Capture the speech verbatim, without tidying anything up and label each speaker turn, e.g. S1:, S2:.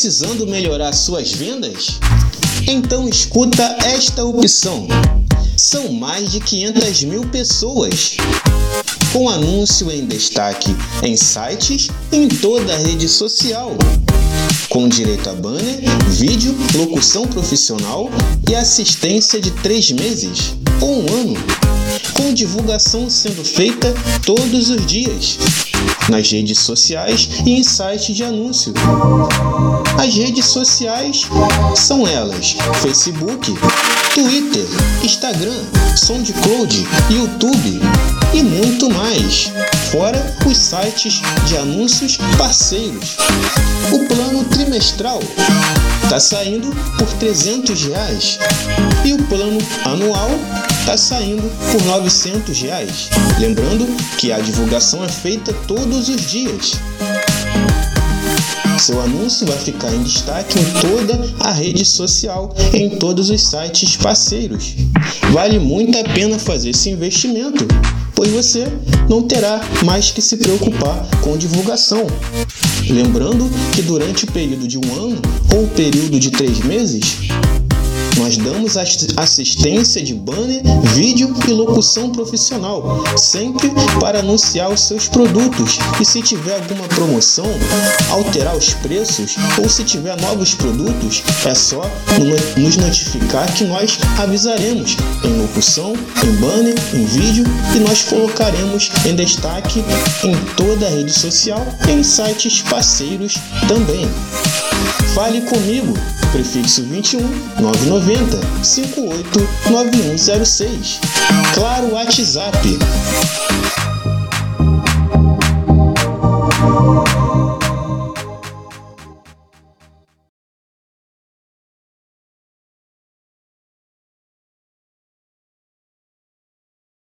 S1: precisando melhorar suas vendas? Então escuta esta opção. São mais de quinhentas mil pessoas com anúncio em destaque em sites e em toda a rede social, com direito a banner, vídeo, locução profissional e assistência de três meses ou um ano, com divulgação sendo feita todos os dias, nas redes sociais e em sites de anúncio. As redes sociais são elas: Facebook, Twitter, Instagram, SoundCloud, YouTube e muito mais, fora os sites de anúncios parceiros. O plano trimestral está saindo por trezentos reais e o plano anual está saindo por novecentos reais. Lembrando que a divulgação é feita todos os dias. Seu anúncio vai ficar em destaque em toda a rede social, em todos os sites parceiros. Vale muito a pena fazer esse investimento, pois você não terá mais que se preocupar com divulgação. Lembrando que durante o período de um ano ou o período de três meses, nós damos assistência de banner, vídeo e locução profissional, sempre para anunciar os seus produtos. E se tiver alguma promoção, alterar os preços, ou se tiver novos produtos, é só nos notificar que nós avisaremos em locução, em banner, em vídeo, e nós colocaremos em destaque em toda a rede social e em sites parceiros também. Fale comigo, prefixo vinte e um, nove noventa, cinquenta e oito, nove um zero seis. Claro, WhatsApp.